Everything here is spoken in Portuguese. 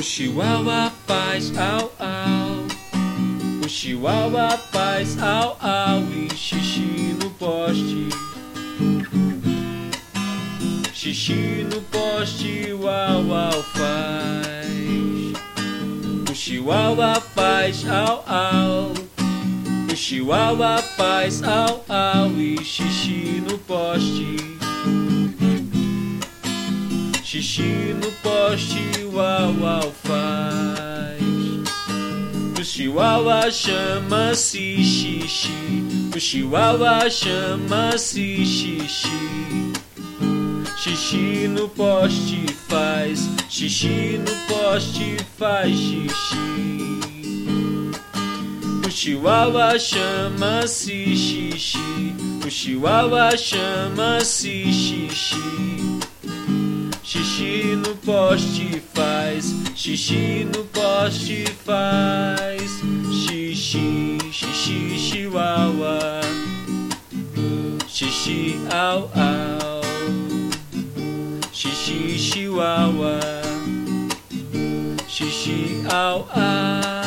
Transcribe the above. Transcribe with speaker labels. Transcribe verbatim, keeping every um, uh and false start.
Speaker 1: chihuahua faz au au. O chihuahua faz au au e xixi no poste. Xixi no poste, uau au faz. O chihuahua faz au au. O chihuahua faz au au e xixi no poste. Xixi no poste, uau au faz. O chihuahua chama-se xixi. O chihuahua chama-se xixi. Xixi no poste faz. Xixi no poste faz xixi. O chihuahua chama-se xixi. O chihuahua chama-se xixi. Xixi no poste faz. Xixi no poste faz. Xixi, xixi, chihuahua. Xixi, au, au. Xixi, chihuahua. Xixi, au, au.